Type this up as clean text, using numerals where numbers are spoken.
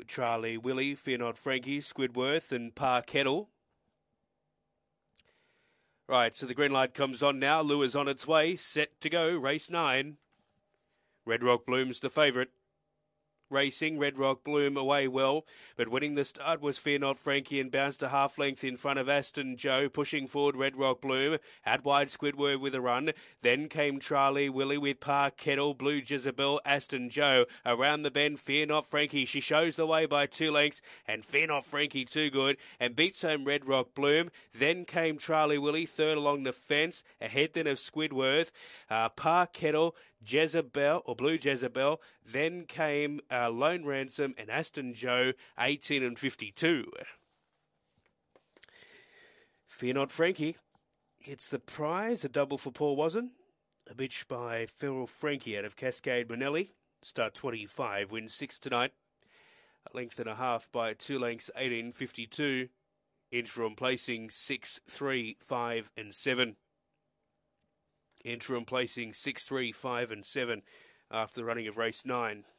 Charlie Willie, Fear Not Frankie, Squidworth and Pa Kettle. Right, so the green light comes on now. Lure's on its way, set to go, race 9. Red Rock Bloom's the favourite. Racing, Red Rock Bloom away well, but winning the start was Fear Not Frankie and bounced a half length in front of Aston Joe, pushing forward Red Rock Bloom, had wide Squidward with a run, then came Charlie Willie with Park Kettle, Blue Jezebel, Aston Joe, around the bend Fear Not Frankie, she shows the way by 2 lengths, and Fear Not Frankie too good, and beats home Red Rock Bloom, then came Charlie Willie, third along the fence, ahead then of Squidworth, Park Kettle, Jezebel, or Blue Jezebel, then came Lone Ransom and Aston Joe, 18 and 52. Fear Not Frankie gets the prize, a double for Paul Wasson, a bitch by Feral Frankie out of Cascade Manelli, start 25, wins 6 tonight, a length and a half by 2 lengths, 18.52, interim placing 6, 3, 5 and 7. Interim placing 6, 3, 5 and 7 after the running of race 9.